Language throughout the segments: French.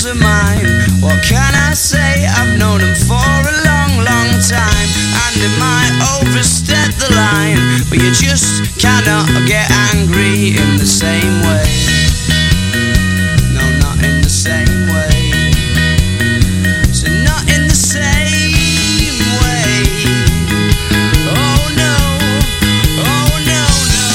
friends of mine. What can I say? I've known them for a long, long time. And they might overstep the line, but you just cannot get angry in the same way. No, not in the same way. So not in the same way. Oh no, oh no, no.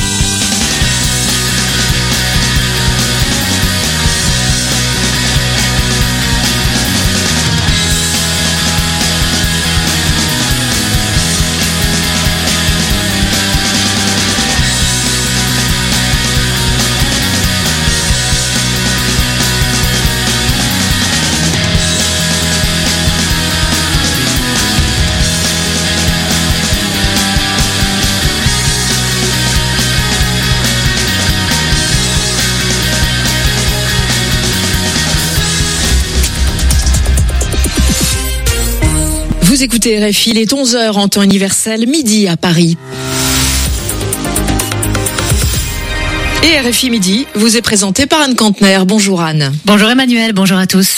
Vous écoutez RFI, il est 11h en temps universel, midi à Paris. Et RFI Midi vous est présenté par Anne Kantner. Bonjour Anne. Bonjour Emmanuel, bonjour à tous.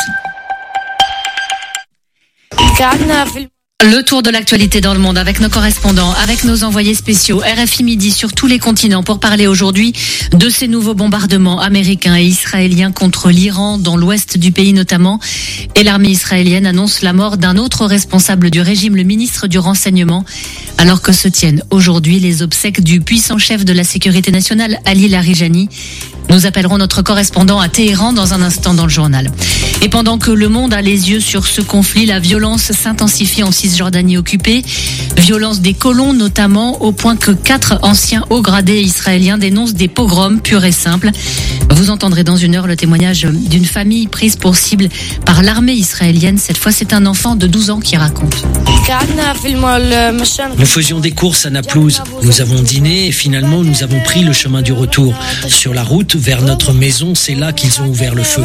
Le tour de l'actualité dans le monde avec nos correspondants, avec nos envoyés spéciaux, RFI Midi sur tous les continents pour parler aujourd'hui de ces nouveaux bombardements américains et israéliens contre l'Iran, dans l'ouest du pays notamment. Et l'armée israélienne annonce la mort d'un autre responsable du régime, le ministre du Renseignement, alors que se tiennent aujourd'hui les obsèques du puissant chef de la sécurité nationale, Ali Larijani. Nous appellerons notre correspondant à Téhéran dans un instant dans le journal. Et pendant que le monde a les yeux sur ce conflit, la violence s'intensifie en Cisjordanie occupée. Violence des colons notamment, au point que 4 anciens hauts gradés israéliens dénoncent des pogroms purs et simples. Vous entendrez dans une heure le témoignage d'une famille prise pour cible par l'armée israélienne. Cette fois, c'est un enfant de 12 ans qui raconte. Nous faisions des courses à Naplouse. Nous avons dîné et finalement nous avons pris le chemin du retour. Sur la route vers notre maison, c'est là qu'ils ont ouvert le feu.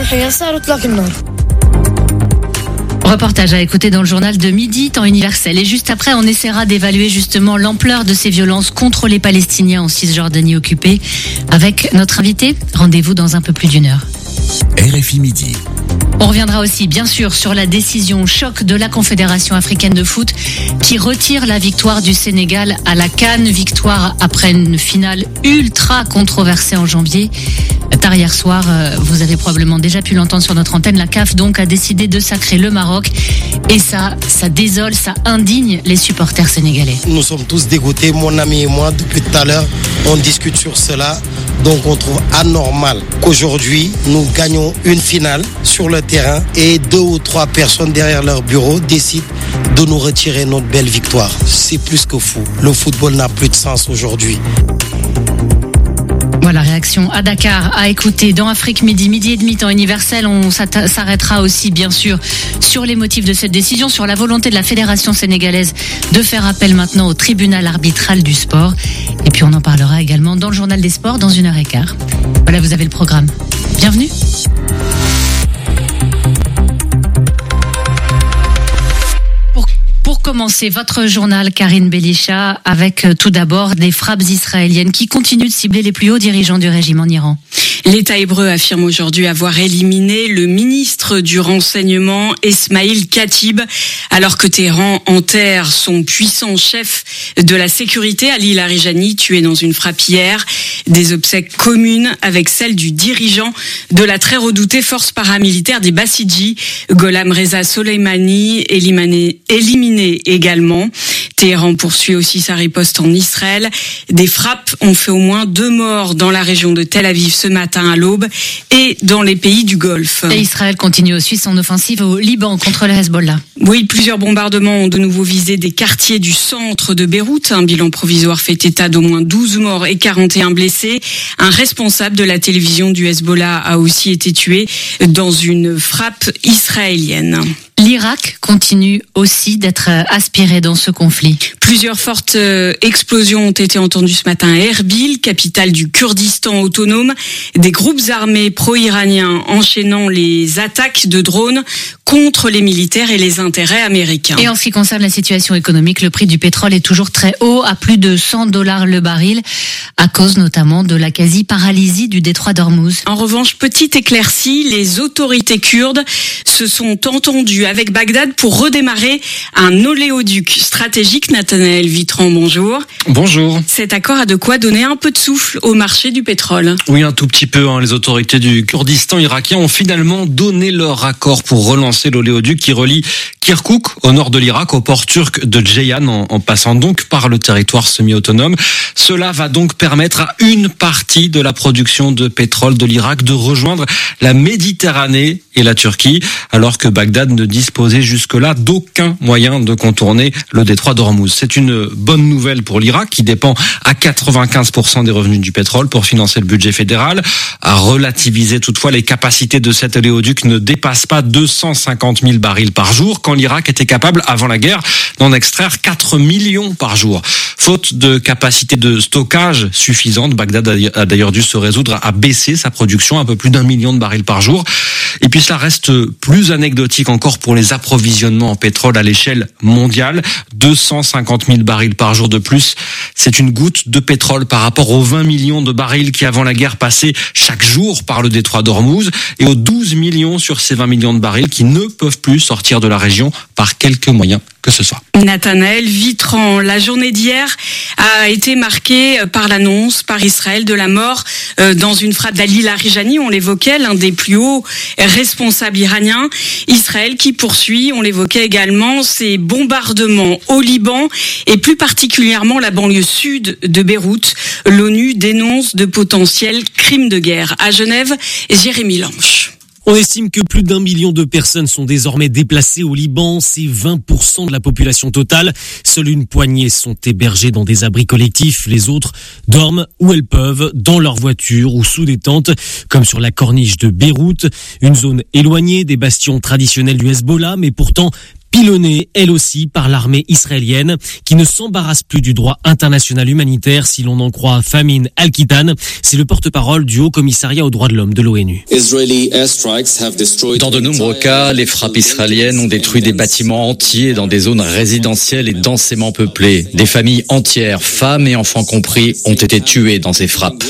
Reportage à écouter dans le journal de midi, temps universel. Et juste après, on essaiera d'évaluer justement l'ampleur de ces violences contre les Palestiniens en Cisjordanie occupée. Avec notre invité, rendez-vous dans un peu plus d'une heure. RFI Midi. On reviendra aussi, bien sûr, sur la décision choc de la Confédération africaine de foot qui retire la victoire du Sénégal à la CAN. Victoire après une finale ultra controversée en janvier. Tard hier soir, vous avez probablement déjà pu l'entendre sur notre antenne, la CAF donc a décidé de sacrer le Maroc. Et ça désole, ça indigne les supporters sénégalais. Nous sommes tous dégoûtés, mon ami et moi, depuis tout à l'heure, on discute sur cela. Donc on trouve anormal qu'aujourd'hui, nous gagnons une finale sur le terrain et 2 ou 3 personnes derrière leur bureau décident de nous retirer notre belle victoire. C'est plus que fou. Le football n'a plus de sens aujourd'hui. Voilà, réaction à Dakar, à écouter dans Afrique Midi, midi et demi, temps universel. On s'arrêtera aussi, bien sûr, sur les motifs de cette décision, sur la volonté de la Fédération sénégalaise de faire appel maintenant au tribunal arbitral du sport. Et puis on en parlera également dans le journal des sports dans 1h15. Voilà, vous avez le programme. Bienvenue. Pour commencer votre journal, Karine Belisha, avec tout d'abord des frappes israéliennes qui continuent de cibler les plus hauts dirigeants du régime en Iran. L'État hébreu affirme aujourd'hui avoir éliminé le ministre du Renseignement, Esmaïl Katib, alors que Téhéran enterre son puissant chef de la sécurité, Ali Larijani, tué dans une frappe hier. Des obsèques communes avec celles du dirigeant de la très redoutée force paramilitaire des Bassidji, Gholam Reza Soleimani, éliminé également. Téhéran poursuit aussi sa riposte en Israël. Des frappes ont fait au moins 2 morts dans la région de Tel Aviv ce matin à l'aube et dans les pays du Golfe. Et Israël continue aussi son offensive au Liban contre le Hezbollah. Oui, plusieurs bombardements ont de nouveau visé des quartiers du centre de Beyrouth. Un bilan provisoire fait état d'au moins 12 morts et 41 blessés. Un responsable de la télévision du Hezbollah a aussi été tué dans une frappe israélienne. L'Irak continue aussi d'être aspiré dans ce conflit. Plusieurs fortes explosions ont été entendues ce matin à Erbil, capitale du Kurdistan autonome. Des groupes armés pro-iraniens enchaînant les attaques de drones contre les militaires et les intérêts américains. Et en ce qui concerne la situation économique, le prix du pétrole est toujours très haut, à plus de $100 le baril, à cause notamment de la quasi-paralysie du détroit d'Ormuz. En revanche, petite éclaircie, les autorités kurdes se sont entendues avec Bagdad pour redémarrer un oléoduc stratégique. Nathanaël Vitran, bonjour. Bonjour. Cet accord a de quoi donner un peu de souffle au marché du pétrole. Oui, un tout petit peu. Les autorités du Kurdistan irakien ont finalement donné leur accord pour relancer l'oléoduc qui relie Kirkouk, au nord de l'Irak, au port turc de Ceyhan, en passant donc par le territoire semi-autonome. Cela va donc permettre à une partie de la production de pétrole de l'Irak de rejoindre la Méditerranée et la Turquie, alors que Bagdad ne disposait jusque-là d'aucun moyen de contourner le détroit d'Ormuz. C'est une bonne nouvelle pour l'Irak, qui dépend à 95% des revenus du pétrole pour financer le budget fédéral. À relativiser toutefois, les capacités de cet oléoduc ne dépassent pas 250 000 barils par jour, quand l'Irak était capable, avant la guerre, d'en extraire 4 millions par jour. Faute de capacité de stockage suffisante, Bagdad a d'ailleurs dû se résoudre à baisser sa production à un peu plus d'1 million de barils par jour. Et puis cela reste plus anecdotique encore pour les approvisionnements en pétrole à l'échelle mondiale. 250 000 barils par jour de plus, c'est une goutte de pétrole par rapport aux 20 millions de barils qui avant la guerre passaient chaque jour par le détroit d'Ormuz et aux 12 millions sur ces 20 millions de barils qui ne peuvent plus sortir de la région par quelque moyen que ce soit. Nathanaël Vitran, la journée d'hier a été marquée par l'annonce par Israël de la mort dans une frappe d'Ali Larijani, on l'évoquait, l'un des plus hauts responsables iraniens. Israël qui poursuit, on l'évoquait également, ses bombardements au Liban et plus particulièrement la banlieue sud de Beyrouth. L'ONU dénonce de potentiels crimes de guerre. À Genève, Jérémy Lange. On estime que plus d'1 million de personnes sont désormais déplacées au Liban. C'est 20% de la population totale. Seule une poignée sont hébergées dans des abris collectifs. Les autres dorment où elles peuvent, dans leur voiture ou sous des tentes, comme sur la corniche de Beyrouth. Une zone éloignée des bastions traditionnels du Hezbollah, mais pourtant pilonnée, elle aussi, par l'armée israélienne, qui ne s'embarrasse plus du droit international humanitaire, si l'on en croit Famin Al-Kitan. C'est le porte-parole du Haut-Commissariat aux droits de l'homme de l'ONU. Dans de nombreux cas, les frappes israéliennes ont détruit des bâtiments entiers dans des zones résidentielles et densément peuplées. Des familles entières, femmes et enfants compris, ont été tuées dans ces frappes.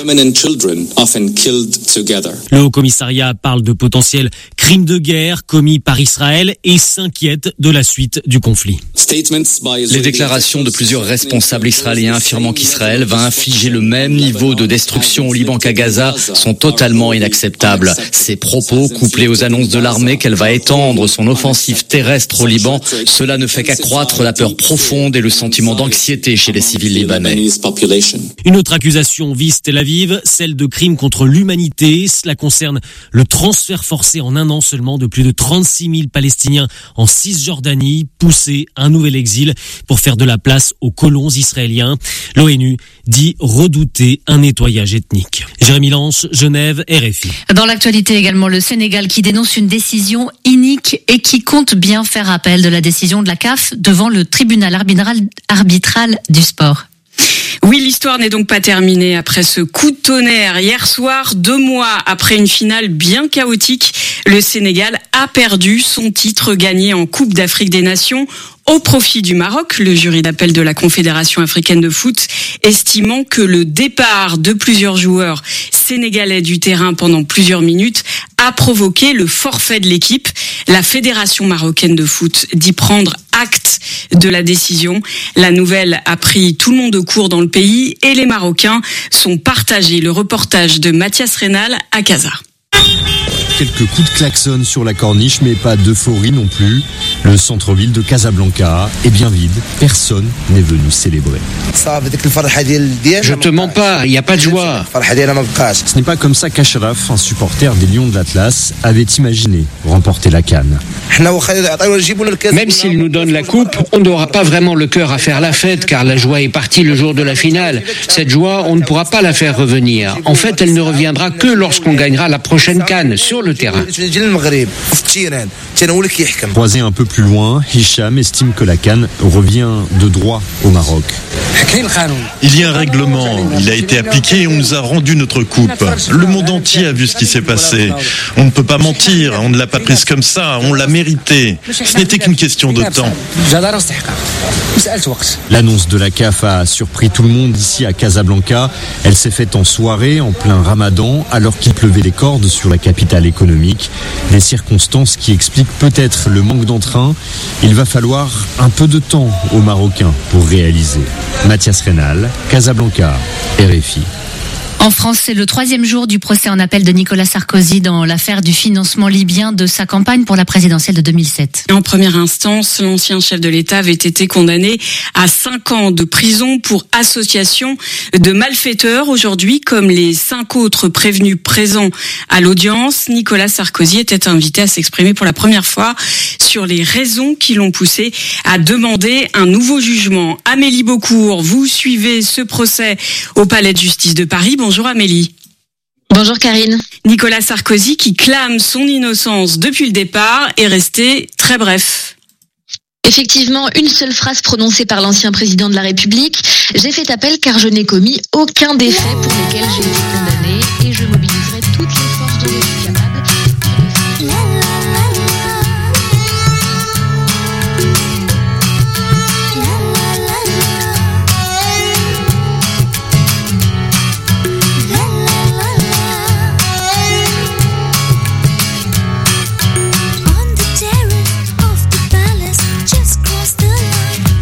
Le Haut-Commissariat parle de potentiels crimes de guerre commis par Israël et s'inquiète de la suite du conflit. Les déclarations de plusieurs responsables israéliens affirmant qu'Israël va infliger le même niveau de destruction au Liban qu'à Gaza sont totalement inacceptables. Ces propos, couplés aux annonces de l'armée qu'elle va étendre son offensive terrestre au Liban, cela ne fait qu'accroître la peur profonde et le sentiment d'anxiété chez les civils libanais. Une autre accusation vise Tel Aviv, celle de crimes contre l'humanité. Cela concerne le transfert forcé en un an seulement de plus de 36 000 Palestiniens en Cisjordanie, poussés à un nouvel exil pour faire de la place aux colons israéliens. L'ONU dit redouter un nettoyage ethnique. Jérémy Lange, Genève, RFI. Dans l'actualité également, le Sénégal qui dénonce une décision inique et qui compte bien faire appel de la décision de la CAF devant le tribunal arbitral du sport. Oui, l'histoire n'est donc pas terminée après ce coup de tonnerre. Hier soir, 2 mois après une finale bien chaotique, le Sénégal a perdu son titre gagné en Coupe d'Afrique des Nations au profit du Maroc, le jury d'appel de la Confédération africaine de foot, estimant que le départ de plusieurs joueurs sénégalais du terrain pendant plusieurs minutes a provoqué le forfait de l'équipe. La Fédération marocaine de foot dit prendre acte de la décision. La nouvelle a pris tout le monde au court dans le pays et les Marocains sont partagés. Le reportage de Mathias Reynal à Casa. Quelques coups de klaxon sur la corniche, mais pas d'euphorie non plus. Le centre-ville de Casablanca est bien vide. Personne n'est venu célébrer. Je te mens pas, il n'y a pas de joie. Ce n'est pas comme ça qu'Achraf, un supporter des Lions de l'Atlas, avait imaginé remporter la CAN. Même s'ils nous donnent la coupe, on n'aura pas vraiment le cœur à faire la fête, car la joie est partie le jour de la finale. Cette joie, on ne pourra pas la faire revenir. En fait, elle ne reviendra que lorsqu'on gagnera la prochaine CAN sur le le terrain. Croisé un peu plus loin, Hicham estime que la CAN revient de droit au Maroc. Il y a un règlement, il a été appliqué et on nous a rendu notre coupe. Le monde entier a vu ce qui s'est passé. On ne peut pas mentir, on ne l'a pas prise comme ça, on l'a méritée. Ce n'était qu'une question de temps. L'annonce de la CAF a surpris tout le monde ici à Casablanca. Elle s'est faite en soirée, en plein Ramadan, alors qu'il pleuvait les cordes sur la capitale économique. Des circonstances qui expliquent peut-être le manque d'entrain. Il va falloir un peu de temps aux Marocains pour réaliser. Mathias Rénal, Casablanca, RFI. En France, c'est le 3e jour du procès en appel de Nicolas Sarkozy dans l'affaire du financement libyen de sa campagne pour la présidentielle de 2007. En première instance, l'ancien chef de l'État avait été condamné à 5 ans de prison pour association de malfaiteurs. Aujourd'hui, comme les 5 autres prévenus présents à l'audience, Nicolas Sarkozy était invité à s'exprimer pour la première fois sur les raisons qui l'ont poussé à demander un nouveau jugement. Amélie Beaucourt, vous suivez ce procès au Palais de Justice de Paris. Bonjour Amélie. Bonjour Karine. Nicolas Sarkozy, qui clame son innocence depuis le départ, est resté très bref. Effectivement, une seule phrase prononcée par l'ancien président de la République. J'ai fait appel car je n'ai commis aucun des faits pour lesquels j'ai été condamné et je mobiliserai toutes les forces dont je suis capable.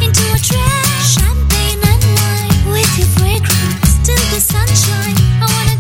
Champagne and wine with your fragrance, still the sunshine. I wanna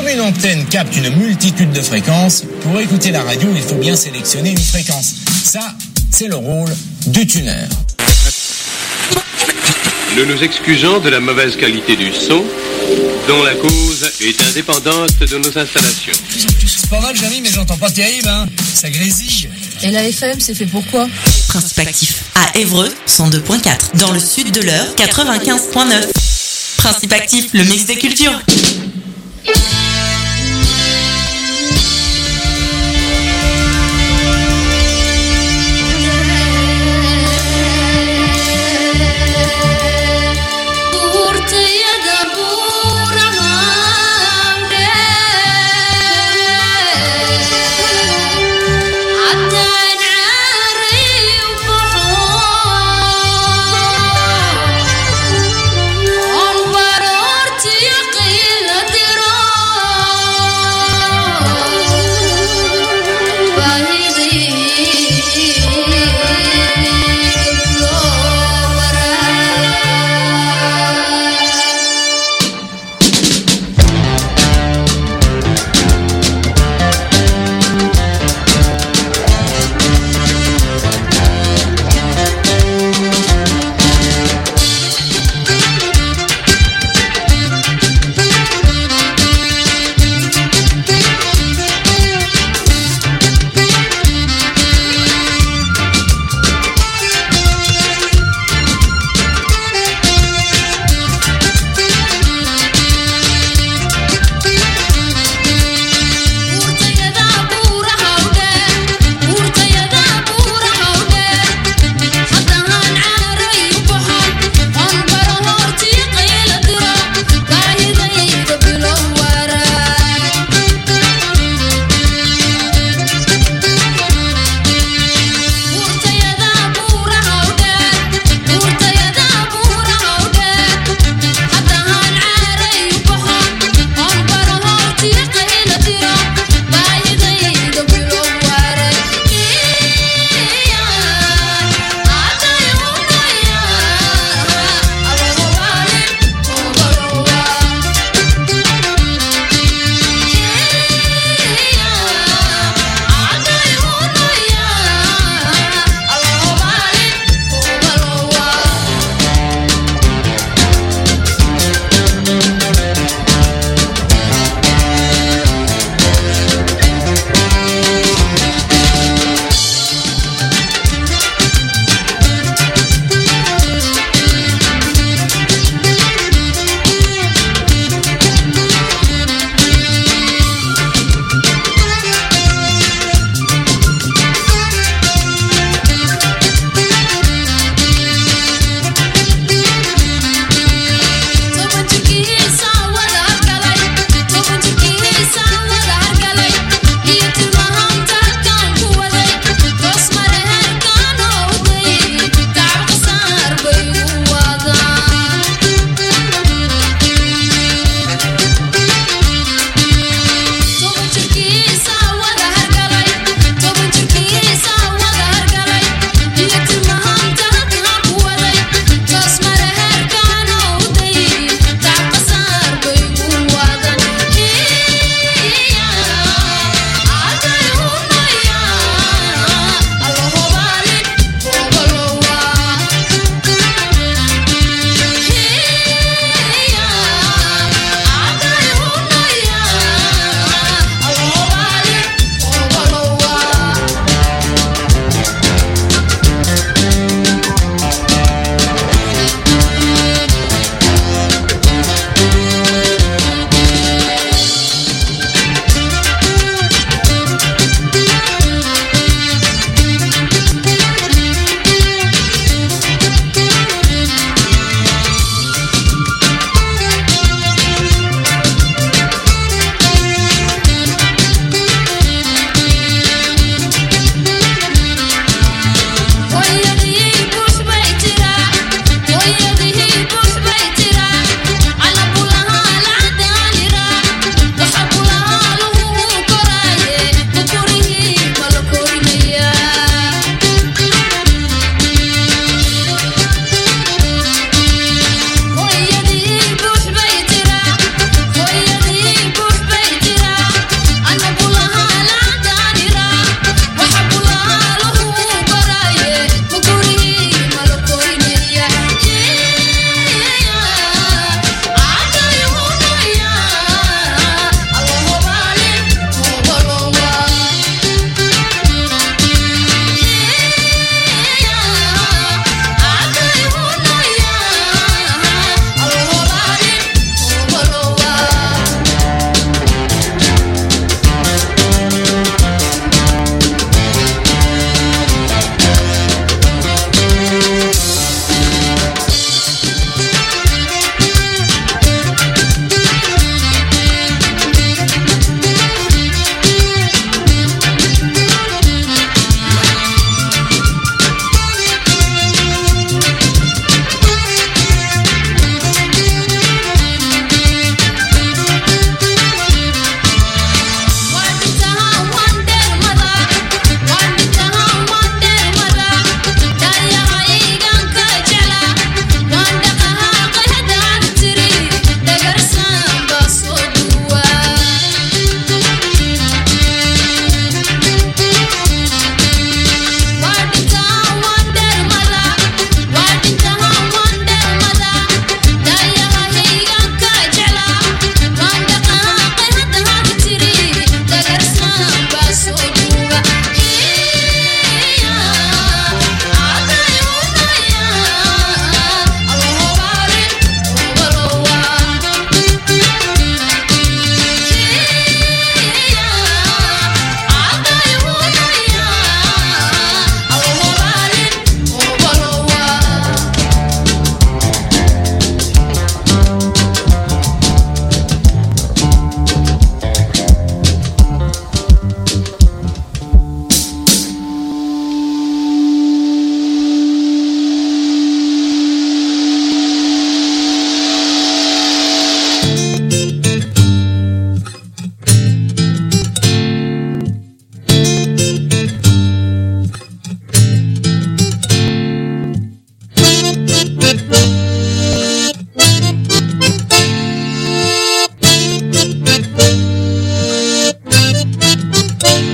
Comme une antenne capte une multitude de fréquences, pour écouter la radio, il faut bien sélectionner une fréquence. Ça, c'est le rôle du tuneur. Nous nous excusons de la mauvaise qualité du son, dont la cause est indépendante de nos installations. C'est pas mal, Jérémy, mais j'entends pas terrible, hein. Ça grésille. Et la FM, c'est fait pour quoi? Principe actif. À Évreux, 102.4. Dans le sud de l'Eure, 95.9. Principe actif, le mix des cultures.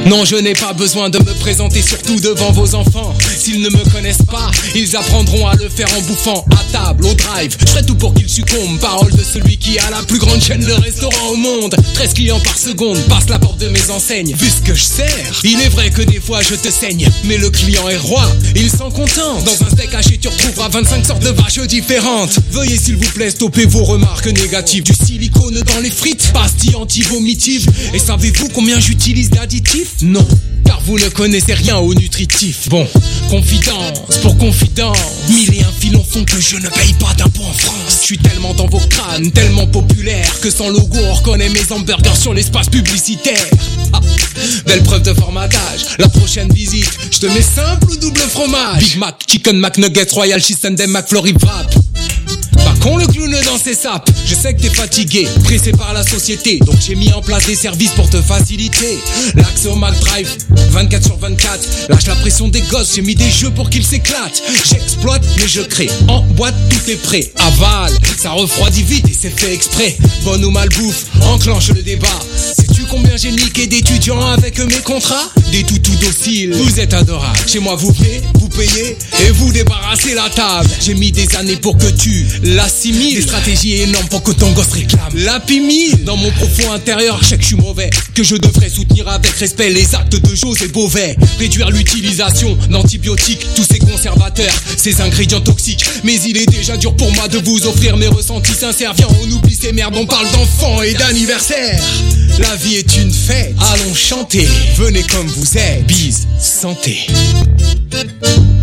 Non, je n'ai pas besoin de me présenter, surtout devant vos enfants. S'ils ne me connaissent pas, ils apprendront à le faire en bouffant à table, au drive. Je ferai tout pour qu'ils succombent. Parole de celui qui a la plus grande chaîne de restaurants au monde. 13 clients par seconde, passe la porte de mes enseignes. Vu ce que je sers, il est vrai que des fois je te saigne, mais le client est roi, il s'en contente. Dans un steak haché tu retrouveras 25 sortes de vaches différentes. Veuillez s'il vous plaît stopper vos remarques négatives. Du silicone dans les frites, pastilles anti-vomitives. Et savez-vous combien j'utilise d'additifs? Non, car vous ne connaissez rien au nutritif. Bon, confidence pour confidence, 1001 filons font que je ne paye pas d'impôts en France. Je suis tellement dans vos crânes, tellement populaire, que sans logo on reconnaît mes hamburgers sur l'espace publicitaire. Ah, belle preuve de formatage. La prochaine visite, je te mets simple ou double fromage. Big Mac, Chicken McNuggets, Royal Cheese Sundae, McFlurry Wrap. Pas con le clown dans ses sapes. Je sais que t'es fatigué, pressé par la société, donc j'ai mis en place des services pour te faciliter. L'accès au McDrive, 24/24. Lâche la pression des gosses, j'ai mis des jeux pour qu'ils s'éclatent. J'exploite mais je crée, en boîte tout est prêt. Avale, ça refroidit vite et c'est fait exprès. Bonne ou mal bouffe, enclenche le débat. Sais-tu combien j'ai niqué d'étudiants avec mes contrats? Des toutous dociles, vous êtes adorables. Chez moi vous venez, vous payez et vous débarrassez la table. J'ai mis des années pour que tu l'assimiles. Des stratégies énormes pour que ton gosse réclame la pimille. Dans mon profond intérieur, je sais que je suis mauvais, que je devrais soutenir avec respect les actes de José Bové. Réduire l'utilisation d'antibiotiques, tous ces conservateurs, ces ingrédients toxiques. Mais il est déjà dur pour moi de vous offrir mes ressentis sincères. Viens, on oublie ces merdes, on parle d'enfants et d'anniversaire. La vie est une fête, allons chanter. Venez comme vous êtes, bise, santé.